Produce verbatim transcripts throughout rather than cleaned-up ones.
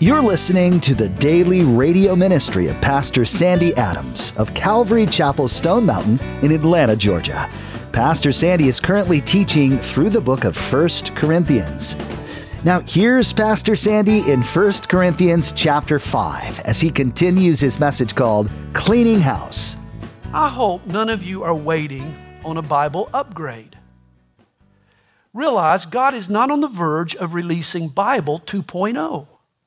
You're listening to the daily radio ministry of Pastor Sandy Adams of Calvary Chapel Stone Mountain in Atlanta, Georgia. Pastor Sandy is currently teaching through the book of First Corinthians. Now, here's Pastor Sandy in First Corinthians chapter five as he continues his message called Cleaning House. I hope none of you are waiting on a Bible upgrade. Realize God is not on the verge of releasing Bible two point oh.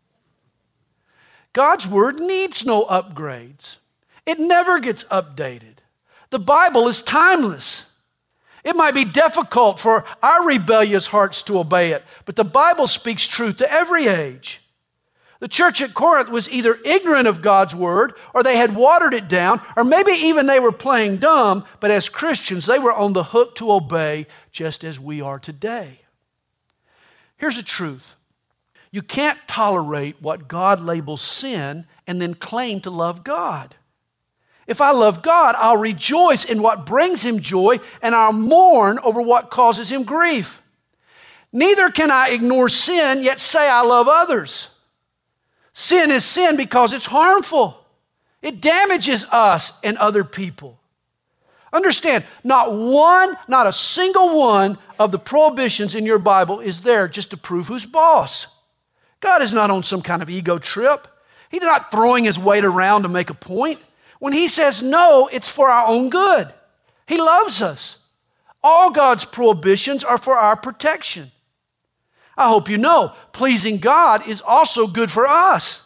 God's Word needs no upgrades. It never gets updated. The Bible is timeless. It might be difficult for our rebellious hearts to obey it, but the Bible speaks truth to every age. The church at Corinth was either ignorant of God's Word, or they had watered it down, or maybe even they were playing dumb, but as Christians, they were on the hook to obey just as we are today. Here's the truth. You can't tolerate what God labels sin and then claim to love God. If I love God, I'll rejoice in what brings Him joy, and I'll mourn over what causes Him grief. Neither can I ignore sin, yet say I love others. Sin is sin because it's harmful. It damages us and other people. Understand, not one, not a single one of the prohibitions in your Bible is there just to prove who's boss. God is not on some kind of ego trip. He's not throwing His weight around to make a point. When He says no, it's for our own good. He loves us. All God's prohibitions are for our protection. I hope you know, pleasing God is also good for us.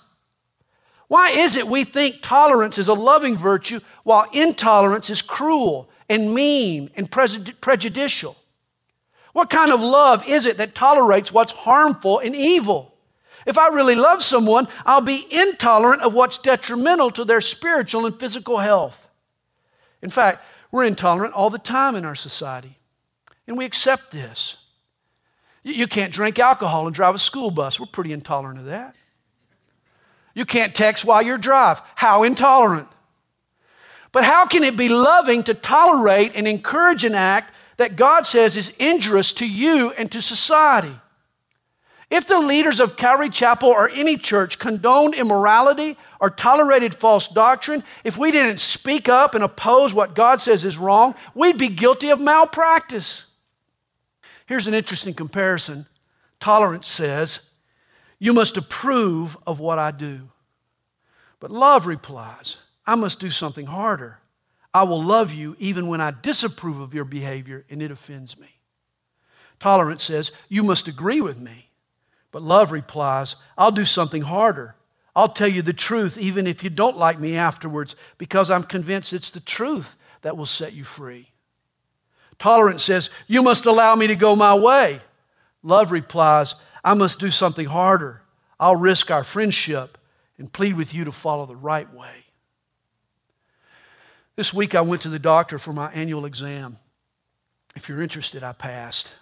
Why is it we think tolerance is a loving virtue while intolerance is cruel and mean and prejudicial? What kind of love is it that tolerates what's harmful and evil? If I really love someone, I'll be intolerant of what's detrimental to their spiritual and physical health. In fact, we're intolerant all the time in our society, and we accept this. You can't drink alcohol and drive a school bus. We're pretty intolerant of that. You can't text while you drive. How intolerant. But how can it be loving to tolerate and encourage an act that God says is injurious to you and to society? If the leaders of Calvary Chapel or any church condoned immorality or tolerated false doctrine, if we didn't speak up and oppose what God says is wrong, we'd be guilty of malpractice. Here's an interesting comparison. Tolerance says, you must approve of what I do. But love replies, I must do something harder. I will love you even when I disapprove of your behavior and it offends me. Tolerance says, you must agree with me. But love replies, I'll do something harder. I'll tell you the truth even if you don't like me afterwards, because I'm convinced it's the truth that will set you free. Tolerance says, you must allow me to go my way. Love replies, I must do something harder. I'll risk our friendship and plead with you to follow the right way. This week I went to the doctor for my annual exam. If you're interested, I passed.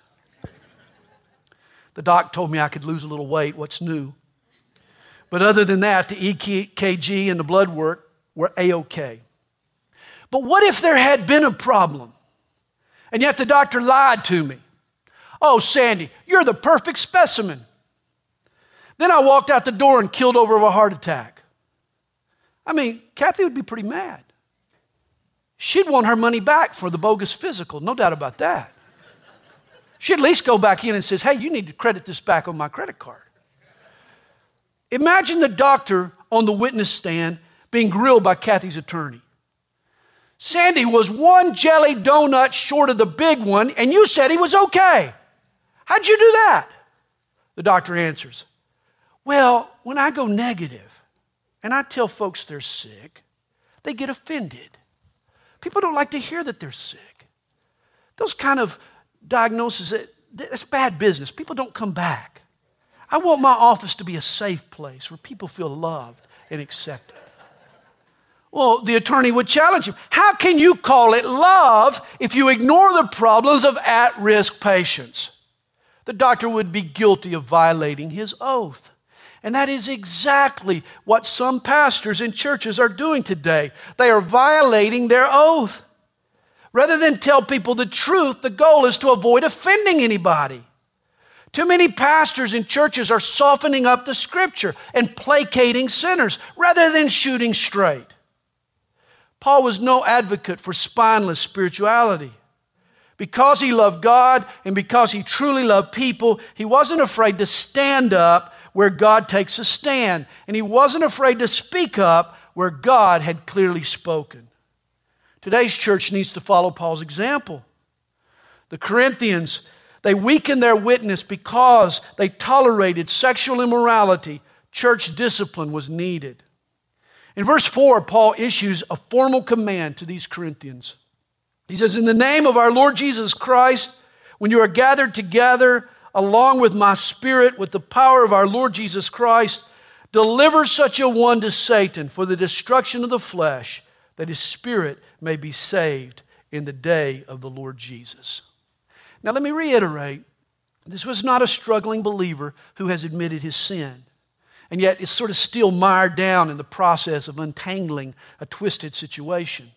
The doc told me I could lose a little weight. What's new? But other than that, the E K G and the blood work were A-okay. But what if there had been a problem? And yet the doctor lied to me. Oh, Sandy, you're the perfect specimen. Then I walked out the door and killed over of a heart attack. I mean, Kathy would be pretty mad. She'd want her money back for the bogus physical, no doubt about that. She'd at least go back in and says, hey, you need to credit this back on my credit card. Imagine the doctor on the witness stand being grilled by Kathy's attorney. Sandy was one jelly donut short of the big one, and you said he was okay. How'd you do that? The doctor answers, well, when I go negative and I tell folks they're sick, they get offended. People don't like to hear that they're sick. Those kind of diagnosis, that's bad business. People don't come back. I want my office to be a safe place where people feel loved and accepted. Well, the attorney would challenge him. How can you call it love if you ignore the problems of at-risk patients? The doctor would be guilty of violating his oath. And that is exactly what some pastors in churches are doing today. They are violating their oath. Rather than tell people the truth, the goal is to avoid offending anybody. Too many pastors and churches are softening up the Scripture and placating sinners rather than shooting straight. Paul was no advocate for spineless spirituality. Because he loved God and because he truly loved people, he wasn't afraid to stand up where God takes a stand. And he wasn't afraid to speak up where God had clearly spoken. Today's church needs to follow Paul's example. The Corinthians, they weakened their witness because they tolerated sexual immorality. Church discipline was needed. In verse four, Paul issues a formal command to these Corinthians. He says, in the name of our Lord Jesus Christ, when you are gathered together along with my spirit, with the power of our Lord Jesus Christ, deliver such a one to Satan for the destruction of the flesh, that his spirit may be saved in the day of the Lord Jesus. Now let me reiterate, this was not a struggling believer who has admitted his sin, and yet is sort of still mired down in the process of untangling a twisted situation.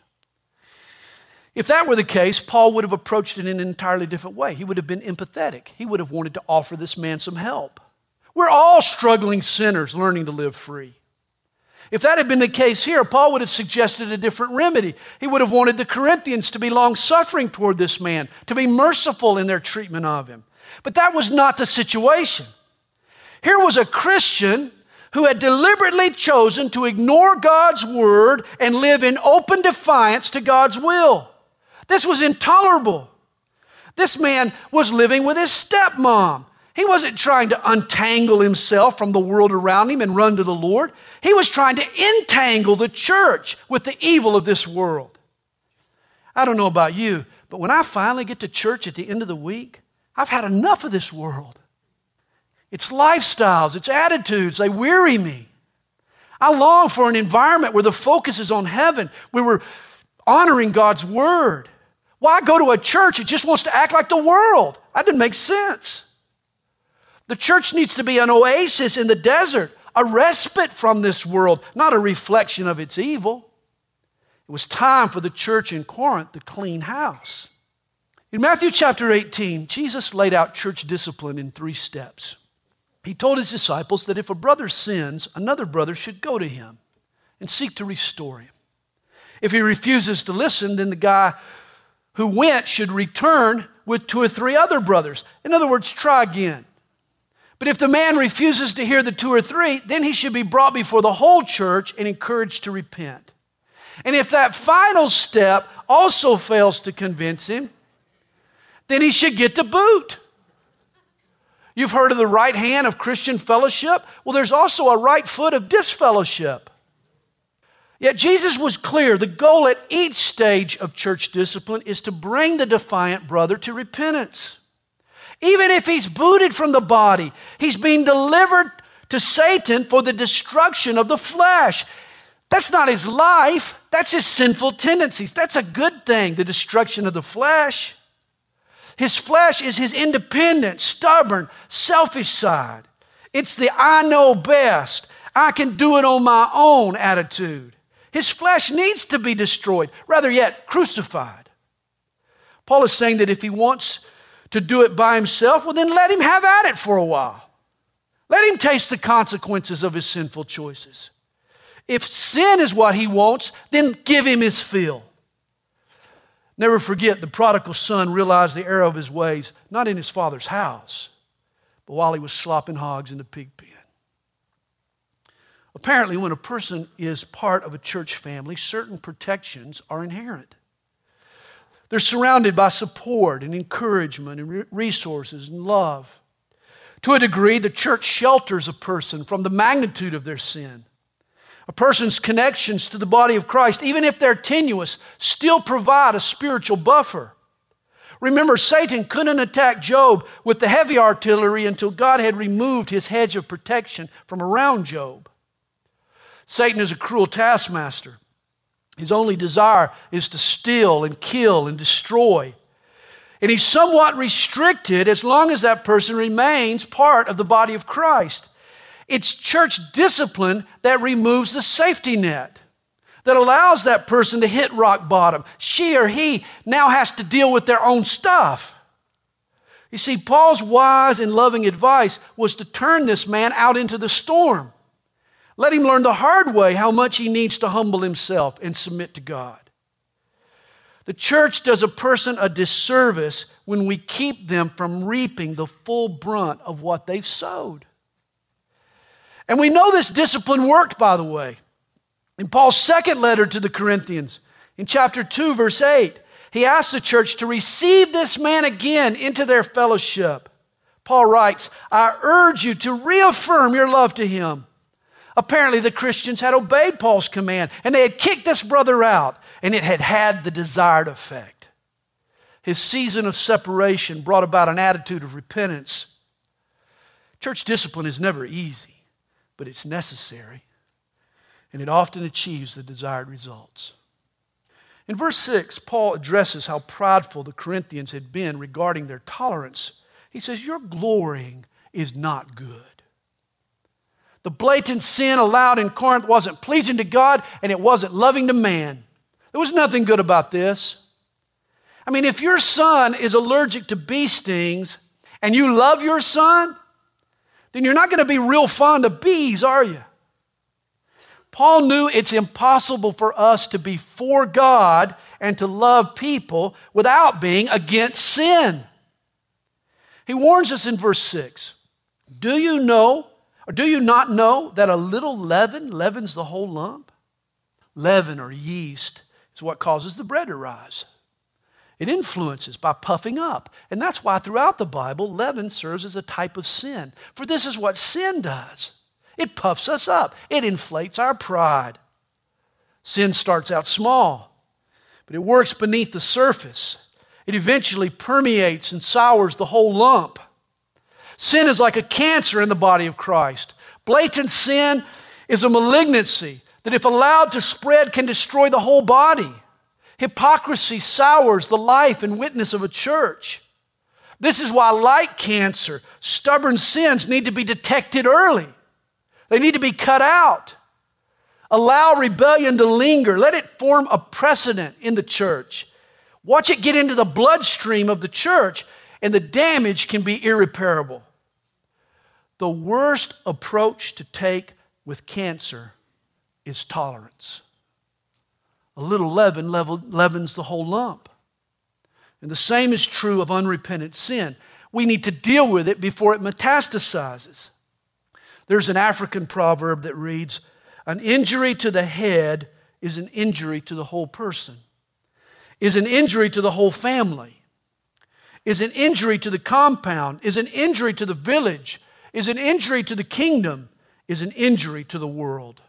If that were the case, Paul would have approached it in an entirely different way. He would have been empathetic. He would have wanted to offer this man some help. We're all struggling sinners learning to live free. If that had been the case here, Paul would have suggested a different remedy. He would have wanted the Corinthians to be long-suffering toward this man, to be merciful in their treatment of him. But that was not the situation. Here was a Christian who had deliberately chosen to ignore God's word and live in open defiance to God's will. This was intolerable. This man was living with his stepmom. He wasn't trying to untangle himself from the world around him and run to the Lord. He was trying to entangle the church with the evil of this world. I don't know about you, but when I finally get to church at the end of the week, I've had enough of this world. Its lifestyles, its attitudes, they weary me. I long for an environment where the focus is on heaven, where we're honoring God's word. Why go to a church that just wants to act like the world? That didn't make sense. The church needs to be an oasis in the desert, a respite from this world, not a reflection of its evil. It was time for the church in Corinth to clean house. In Matthew chapter eighteen, Jesus laid out church discipline in three steps. He told his disciples that if a brother sins, another brother should go to him and seek to restore him. If he refuses to listen, then the guy who went should return with two or three other brothers. In other words, try again. But if the man refuses to hear the two or three, then he should be brought before the whole church and encouraged to repent. And if that final step also fails to convince him, then he should get the boot. You've heard of the right hand of Christian fellowship? Well, there's also a right foot of disfellowship. Yet Jesus was clear. The goal at each stage of church discipline is to bring the defiant brother to repentance. Even if he's booted from the body, he's being delivered to Satan for the destruction of the flesh. That's not his life. That's his sinful tendencies. That's a good thing, the destruction of the flesh. His flesh is his independent, stubborn, selfish side. It's the I know best, I can do it on my own attitude. His flesh needs to be destroyed, rather yet crucified. Paul is saying that if he wants to do it by himself, well then let him have at it for a while. Let him taste the consequences of his sinful choices. If sin is what he wants, then give him his fill. Never forget, the prodigal son realized the error of his ways, not in his father's house, but while he was slopping hogs in the pig pen. Apparently, when a person is part of a church family, certain protections are inherent. They're surrounded by support and encouragement and resources and love. To a degree, the church shelters a person from the magnitude of their sin. A person's connections to the body of Christ, even if they're tenuous, still provide a spiritual buffer. Remember, Satan couldn't attack Job with the heavy artillery until God had removed his hedge of protection from around Job. Satan is a cruel taskmaster. His only desire is to steal and kill and destroy. And he's somewhat restricted as long as that person remains part of the body of Christ. It's church discipline that removes the safety net, that allows that person to hit rock bottom. She or he now has to deal with their own stuff. You see, Paul's wise and loving advice was to turn this man out into the storm. Let him learn the hard way how much he needs to humble himself and submit to God. The church does a person a disservice when we keep them from reaping the full brunt of what they've sowed. And we know this discipline worked, by the way. In Paul's second letter to the Corinthians, in chapter two, verse eight, he asked the church to receive this man again into their fellowship. Paul writes, I urge you to reaffirm your love to him. Apparently the Christians had obeyed Paul's command and they had kicked this brother out, and it had had the desired effect. His season of separation brought about an attitude of repentance. Church discipline is never easy, but it's necessary, and it often achieves the desired results. In verse six, Paul addresses how prideful the Corinthians had been regarding their tolerance. He says, your glorying is not good. The blatant sin allowed in Corinth wasn't pleasing to God, and it wasn't loving to man. There was nothing good about this. I mean, if your son is allergic to bee stings and you love your son, then you're not going to be real fond of bees, are you? Paul knew it's impossible for us to be for God and to love people without being against sin. He warns us in verse six, do you know, or do you not know that a little leaven leavens the whole lump? Leaven or yeast is what causes the bread to rise. It influences by puffing up. And that's why throughout the Bible, leaven serves as a type of sin. For this is what sin does. It puffs us up. It inflates our pride. Sin starts out small, but it works beneath the surface. It eventually permeates and sours the whole lump. Sin is like a cancer in the body of Christ. Blatant sin is a malignancy that, if allowed to spread, can destroy the whole body. Hypocrisy sours the life and witness of a church. This is why, like cancer, stubborn sins need to be detected early. They need to be cut out. Allow rebellion to linger. Let it form a precedent in the church. Watch it get into the bloodstream of the church, and the damage can be irreparable. The worst approach to take with cancer is tolerance. A little leaven leavens the whole lump. And the same is true of unrepentant sin. We need to deal with it before it metastasizes. There's an African proverb that reads, an injury to the head is an injury to the whole person, is an injury to the whole family, is an injury to the compound, is an injury to the village, is an injury to the kingdom, is an injury to the world.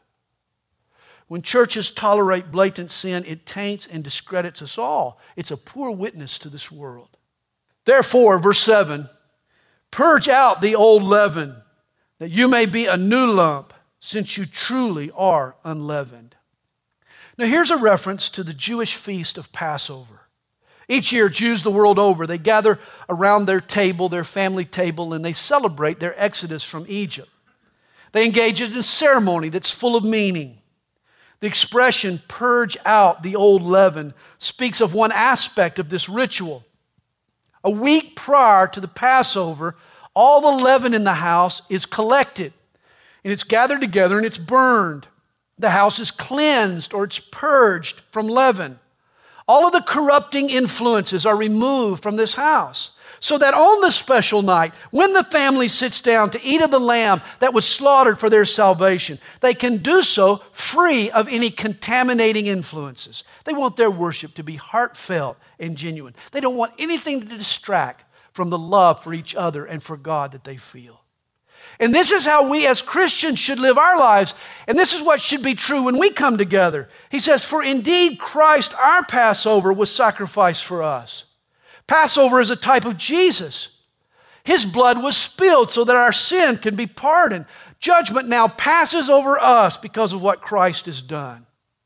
When churches tolerate blatant sin, it taints and discredits us all. It's a poor witness to this world. Therefore, verse seven, purge out the old leaven, that you may be a new lump, since you truly are unleavened. Now here's a reference to the Jewish feast of Passover. Each year, Jews the world over, they gather around their table, their family table, and they celebrate their exodus from Egypt. They engage in a ceremony that's full of meaning. The expression, purge out the old leaven, speaks of one aspect of this ritual. A week prior to the Passover, all the leaven in the house is collected, and it's gathered together and it's burned. The house is cleansed or it's purged from leaven. All of the corrupting influences are removed from this house, so that on the special night, when the family sits down to eat of the lamb that was slaughtered for their salvation, they can do so free of any contaminating influences. They want their worship to be heartfelt and genuine. They don't want anything to distract from the love for each other and for God that they feel. And this is how we as Christians should live our lives. And this is what should be true when we come together. He says, for indeed Christ, our Passover, was sacrificed for us. Passover is a type of Jesus. His blood was spilled so that our sin can be pardoned. Judgment now passes over us because of what Christ has done.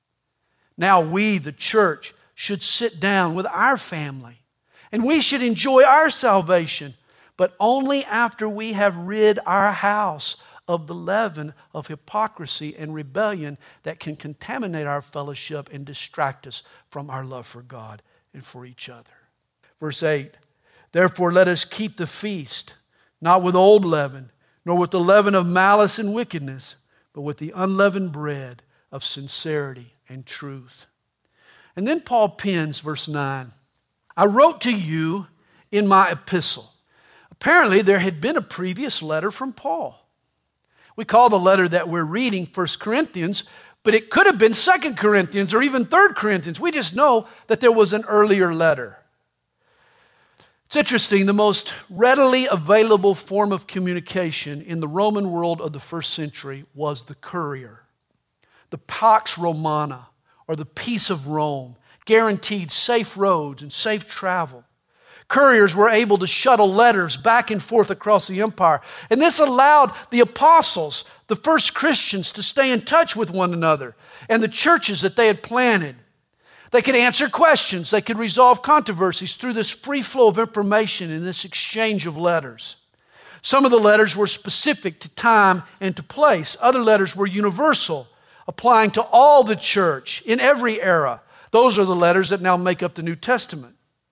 Now we, the church, should sit down with our family, and we should enjoy our salvation, but only after we have rid our house of the leaven of hypocrisy and rebellion that can contaminate our fellowship and distract us from our love for God and for each other. Verse eight, Therefore let us keep the feast, not with old leaven, nor with the leaven of malice and wickedness, but with the unleavened bread of sincerity and truth. And then Paul pens verse nine. I wrote to you in my epistle. Apparently there had been a previous letter from Paul. We call the letter that we're reading First Corinthians, but it could have been Second Corinthians or even Third Corinthians. We just know that there was an earlier letter. It's interesting, the most readily available form of communication in the Roman world of the first century was the courier. The Pax Romana, or the peace of Rome, guaranteed safe roads and safe travel. Couriers were able to shuttle letters back and forth across the empire. And this allowed the apostles, the first Christians, to stay in touch with one another and the churches that they had planted. They could answer questions. They could resolve controversies through this free flow of information and this exchange of letters. Some of the letters were specific to time and to place. Other letters were universal, applying to all the church in every era. Those are the letters that now make up the New Testament.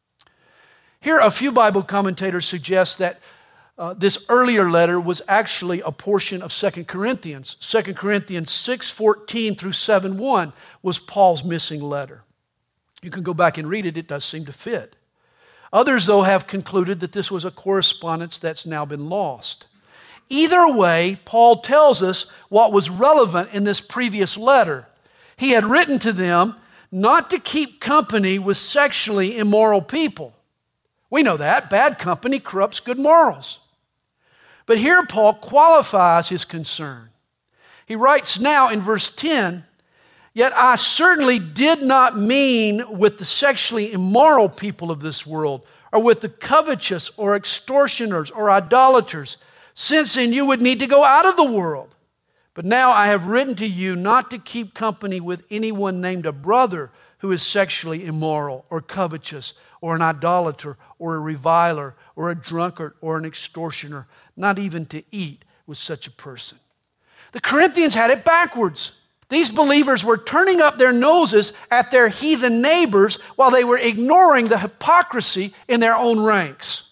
Here, a few Bible commentators suggest that uh, this earlier letter was actually a portion of Second Corinthians. Second Corinthians six fourteen through seven one was Paul's missing letter. You can go back and read it. It does seem to fit. Others, though, have concluded that this was a correspondence that's now been lost. Either way, Paul tells us what was relevant in this previous letter. He had written to them not to keep company with sexually immoral people. We know that. Bad company corrupts good morals. But here Paul qualifies his concern. He writes now in verse ten, yet I certainly did not mean with the sexually immoral people of this world, or with the covetous or extortioners or idolaters, since then you would need to go out of the world. But now I have written to you not to keep company with anyone named a brother who is sexually immoral or covetous or an idolater or a reviler or a drunkard or an extortioner, not even to eat with such a person. The Corinthians had it backwards. These believers were turning up their noses at their heathen neighbors while they were ignoring the hypocrisy in their own ranks.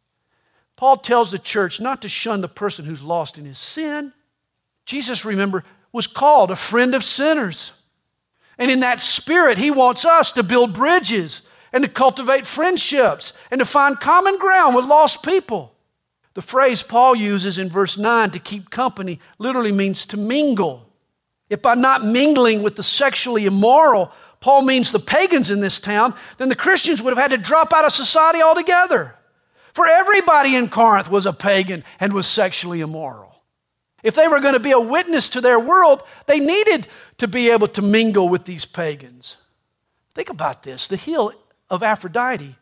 Paul tells the church not to shun the person who's lost in his sin. Jesus, remember, was called a friend of sinners. And in that spirit, he wants us to build bridges and to cultivate friendships and to find common ground with lost people. The phrase Paul uses in verse nine, to keep company, literally means to mingle. If by not mingling with the sexually immoral, Paul means the pagans in this town, then the Christians would have had to drop out of society altogether. For everybody in Corinth was a pagan and was sexually immoral. If they were going to be a witness to their world, they needed to be able to mingle with these pagans. Think about this. The hill of Aphrodite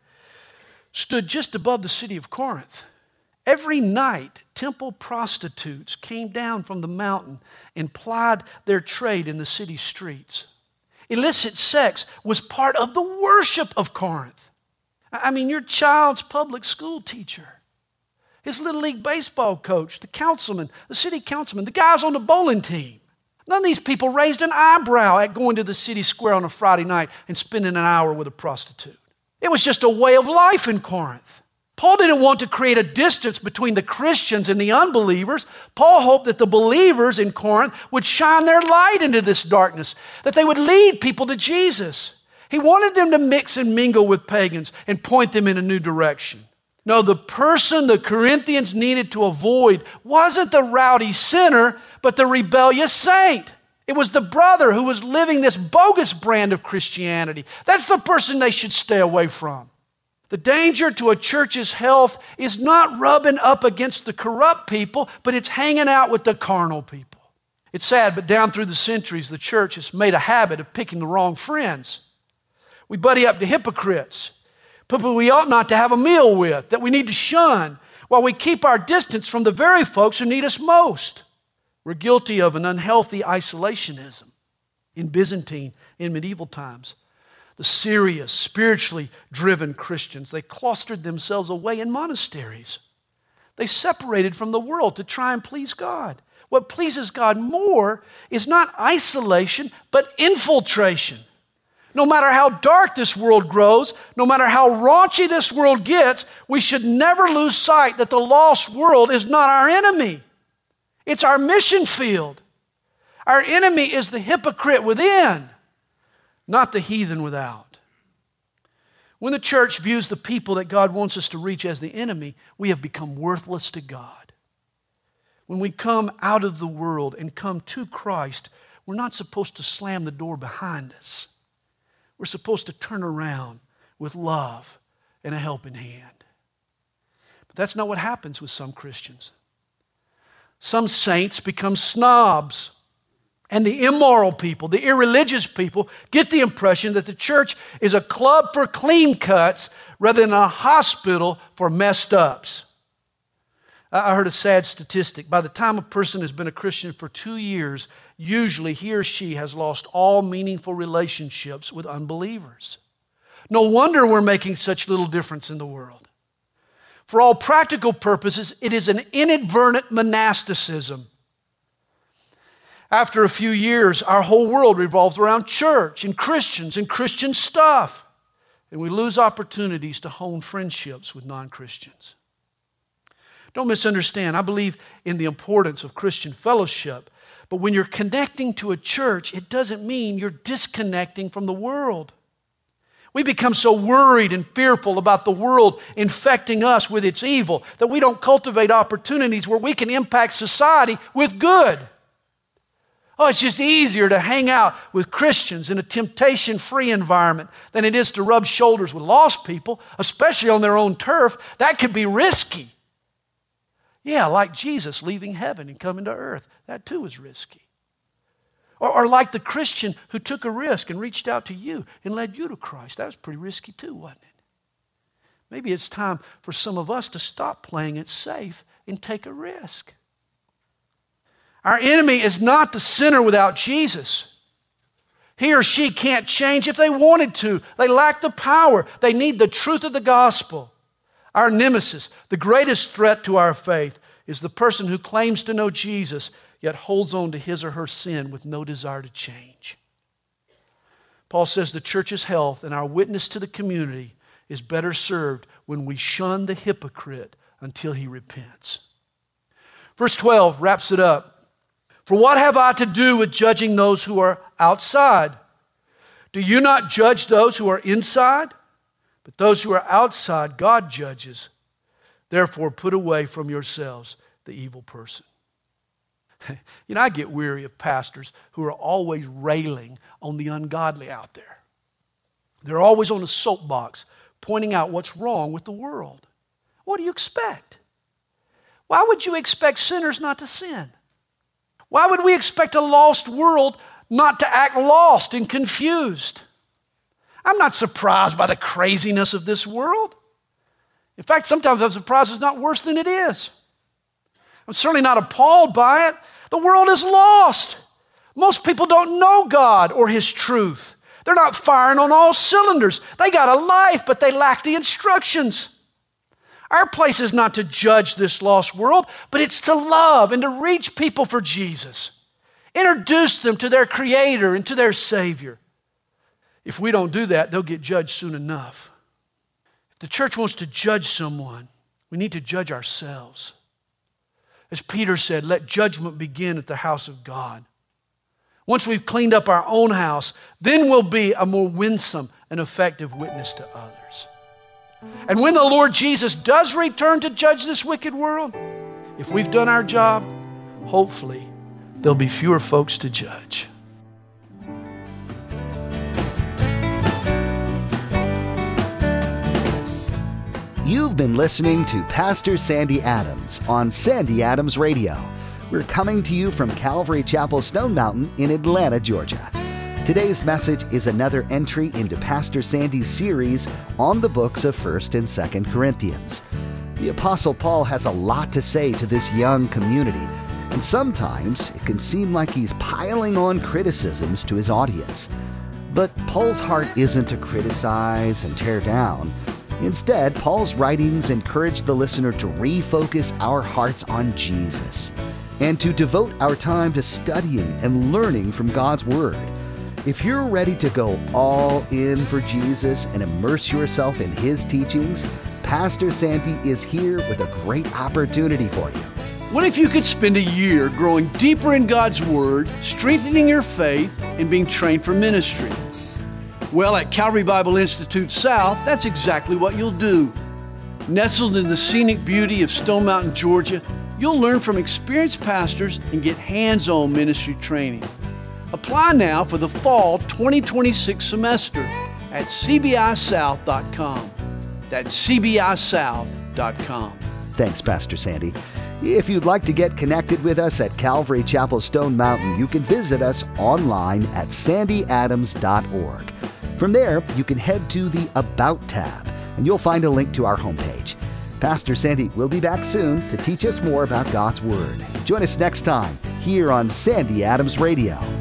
stood just above the city of Corinth. Every night, temple prostitutes came down from the mountain and plied their trade in the city streets. Illicit sex was part of the worship of Corinth. I mean, your child's public school teacher, his little league baseball coach, the councilman, the city councilman, the guys on the bowling team. None of these people raised an eyebrow at going to the city square on a Friday night and spending an hour with a prostitute. It was just a way of life in Corinth. Paul didn't want to create a distance between the Christians and the unbelievers. Paul hoped that the believers in Corinth would shine their light into this darkness, that they would lead people to Jesus. He wanted them to mix and mingle with pagans and point them in a new direction. No, the person the Corinthians needed to avoid wasn't the rowdy sinner, but the rebellious saint. It was the brother who was living this bogus brand of Christianity. That's the person they should stay away from. The danger to a church's health is not rubbing up against the corrupt people, but it's hanging out with the carnal people. It's sad, but down through the centuries, the church has made a habit of picking the wrong friends. We buddy up to hypocrites, people we ought not to have a meal with, that we need to shun, while we keep our distance from the very folks who need us most. We're guilty of an unhealthy isolationism. In Byzantine, in medieval times, the serious, spiritually driven Christians, they clustered themselves away in monasteries. They separated from the world to try and please God. What pleases God more is not isolation, but infiltration. No matter how dark this world grows, no matter how raunchy this world gets, we should never lose sight that the lost world is not our enemy. It's our mission field. Our enemy is the hypocrite within, not the heathen without. When the church views the people that God wants us to reach as the enemy, we have become worthless to God. When we come out of the world and come to Christ, we're not supposed to slam the door behind us. We're supposed to turn around with love and a helping hand. But that's not what happens with some Christians. Some saints become snobs, and the immoral people, the irreligious people, get the impression that the church is a club for clean cuts rather than a hospital for messed ups. I heard a sad statistic. By the time a person has been a Christian for two years, usually he or she has lost all meaningful relationships with unbelievers. No wonder we're making such little difference in the world. For all practical purposes, it is an inadvertent monasticism. After a few years, our whole world revolves around church and Christians and Christian stuff. And we lose opportunities to hone friendships with non-Christians. Don't misunderstand. I believe in the importance of Christian fellowship. But when you're connecting to a church, it doesn't mean you're disconnecting from the world. We become so worried and fearful about the world infecting us with its evil that we don't cultivate opportunities where we can impact society with good. Oh, it's just easier to hang out with Christians in a temptation-free environment than it is to rub shoulders with lost people, especially on their own turf. That could be risky. Yeah, like Jesus leaving heaven and coming to earth. That too is risky. Or, or like the Christian who took a risk and reached out to you and led you to Christ. That was pretty risky too, wasn't it? Maybe it's time for some of us to stop playing it safe and take a risk. Our enemy is not the sinner without Jesus. He or she can't change if they wanted to. They lack the power. They need the truth of the gospel. Our nemesis, the greatest threat to our faith, is the person who claims to know Jesus, yet holds on to his or her sin with no desire to change. Paul says the church's health and our witness to the community is better served when we shun the hypocrite until he repents. Verse twelve wraps it up. For what have I to do with judging those who are outside? Do you not judge those who are inside? But those who are outside, God judges. Therefore, put away from yourselves the evil person. You know, I get weary of pastors who are always railing on the ungodly out there. They're always on a soapbox pointing out what's wrong with the world. What do you expect? Why would you expect sinners not to sin? Why would we expect a lost world not to act lost and confused? I'm not surprised by the craziness of this world. In fact, sometimes I'm surprised it's not worse than it is. I'm certainly not appalled by it. The world is lost. Most people don't know God or His truth. They're not firing on all cylinders. They got a life, but they lack the instructions. Our place is not to judge this lost world, but it's to love and to reach people for Jesus. Introduce them to their Creator and to their Savior. If we don't do that, they'll get judged soon enough. If the church wants to judge someone, we need to judge ourselves. As Peter said, let judgment begin at the house of God. Once we've cleaned up our own house, then we'll be a more winsome and effective witness to others. And when the Lord Jesus does return to judge this wicked world, if we've done our job, hopefully there'll be fewer folks to judge. You've been listening to Pastor Sandy Adams on Sandy Adams Radio. We're coming to you from Calvary Chapel Stone Mountain in Atlanta, Georgia. Today's message is another entry into Pastor Sandy's series on the books of First and Second Corinthians. The Apostle Paul has a lot to say to this young community, and sometimes it can seem like he's piling on criticisms to his audience. But Paul's heart isn't to criticize and tear down. Instead, Paul's writings encourage the listener to refocus our hearts on Jesus and to devote our time to studying and learning from God's Word. If you're ready to go all in for Jesus and immerse yourself in His teachings, Pastor Sandy is here with a great opportunity for you. What if you could spend a year growing deeper in God's Word, strengthening your faith, and being trained for ministry? Well, at Calvary Bible Institute South, that's exactly what you'll do. Nestled in the scenic beauty of Stone Mountain, Georgia, you'll learn from experienced pastors and get hands-on ministry training. Apply now for the fall twenty twenty-six semester at c b i south dot com. That's c b i south dot com. Thanks, Pastor Sandy. If you'd like to get connected with us at Calvary Chapel Stone Mountain, you can visit us online at sandy adams dot org. From there, you can head to the About tab, and you'll find a link to our homepage. Pastor Sandy will be back soon to teach us more about God's Word. Join us next time here on Sandy Adams Radio.